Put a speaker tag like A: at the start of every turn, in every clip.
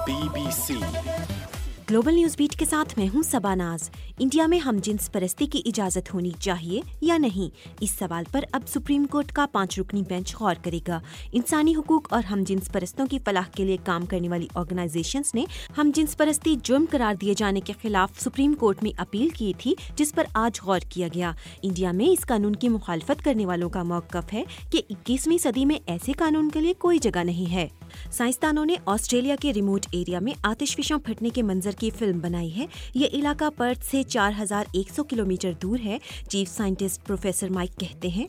A: BBC
B: global news beat के साथ मैं हूं सबानाज। इंडिया में हम जिन्स परस्ती की इजाजत होनी चाहिए या नहीं, इस सवाल पर अब सुप्रीम कोर्ट का 5 रुकनी बेंच गौर करेगा। इंसानी हुकूक और हम जिन्स परस्तों की फलाह के लिए काम करने वाली ऑर्गेनाइजेशंस ने हम जिन्स परस्ती जुर्म करार दिए जाने के खिलाफ सुप्रीम कोर्ट में अपील की थी, जिस पर आज गौर किया गया। इंडिया में इस कानून की मुखालफत करने वालों का मौक़िफ़ है कि 21वीं सदी में ऐसे कानून के लिए कोई जगह नहीं है। साइंसदानों ने ऑस्ट्रेलिया के रिमोट एरिया में आतिशफिशां फटने के मंजर की फिल्म बनाई है। ये इलाका पर्थ से 4100 किलोमीटर दूर है। चीफ साइंटिस्ट प्रोफेसर माइक कहते हैं,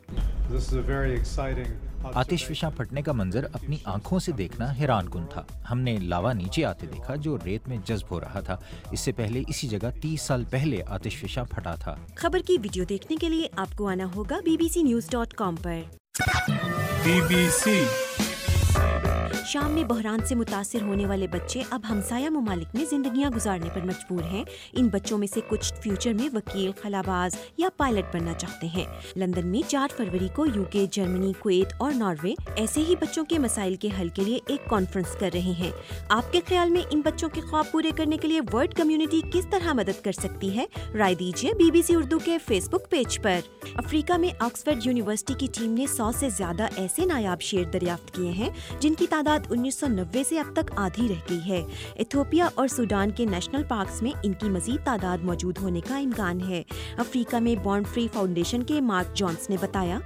C: आतिशफिशां फटने का मंजर अपनी आंखों से देखना हैरान कुन था। हमने लावा नीचे आते देखा जो रेत में जज्ब हो रहा था। इससे पहले इसी जगह 30 साल पहले आतिशफिशां फटा था।
B: खबर की वीडियो देखने के लिए आपको आना होगा bbcnews.com पर।
A: BBC
B: शाम में बहरान से मुतासिर होने वाले बच्चे अब हमसाया ममालिक में जिंदगियां गुजारने पर मजबूर हैं। इन बच्चों में से कुछ फ्यूचर में वकील, खलाबाज या पायलट बनना चाहते हैं। लंदन में 4 फरवरी को यूके, जर्मनी, कुवैत और नॉर्वे ऐसे ही बच्चों के मसाइल के हल के लिए एक कॉन्फ्रेंस कर रहे हैं। आपके ख्याल में इन बच्चों के ख्वाब पूरे करने के लिए वर्ल्ड कम्युनिटी किस तरह मदद कर सकती है? राय दीजिए BBC उर्दू के फेसबुक पेज पर। अफ्रीका में ऑक्सफोर्ड यूनिवर्सिटी की टीम ने 100 से ज्यादा ऐसे नायाब शेर दरियाफ्त किए हैं जिनकी तादाद 1990 से अब तक आधी रह गई है। इथियोपिया और सूडान के नेशनल पार्क्स में इनकी मजीद तादाद मौजूद होने का इम्कान है। अफ्रीका में बॉर्न फ्री फाउंडेशन के मार्क जॉन्स ने बताया,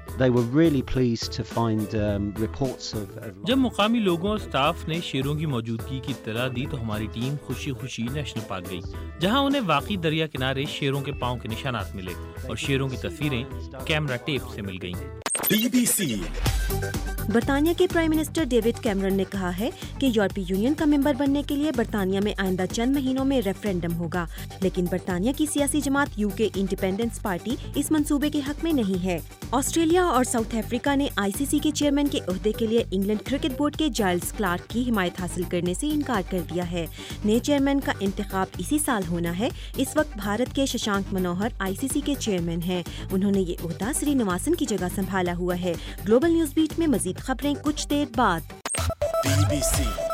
D: जब मुकामी लोगों और स्टाफ ने शेरों की मौजूदगी की इत्तला दी तो हमारी टीम खुशी खुशी नेशनल पार्क गई, जहां उन्हें वाकई दरिया किनारे शेरों के पाँव के निशानात मिले और शेरों की तस्वीरें कैमरा टेप से मिल गईं।
A: BBC
B: बरतानिया के प्राइम मिनिस्टर डेविड कैमरन ने कहा है कि यूरोपीय यूनियन का मेंबर बनने के लिए बरतानिया में आइंदा चंद महीनों में रेफरेंडम होगा, लेकिन बरतानिया की सियासी जमात यूके इंडिपेंडेंस पार्टी इस मंसूबे के हक में नहीं है। ऑस्ट्रेलिया और साउथ अफ्रीका ने ICC के चेयरमैन के ओहदे के लिए इंग्लैंड क्रिकेट बोर्ड के जाइल्स क्लार्क की हिमायत हासिल करने से इनकार कर दिया है। नए चेयरमैन का इंतखाब इसी साल होना है। इस वक्त भारत के शशांक मनोहर ICC के चेयरमैन हैं। उन्होंने ये ओहदा श्रीनिवासन की जगह संभाला हुआ है। ग्लोबल न्यूज बीट में मजीद खबरें कुछ देर बाद।
A: BBC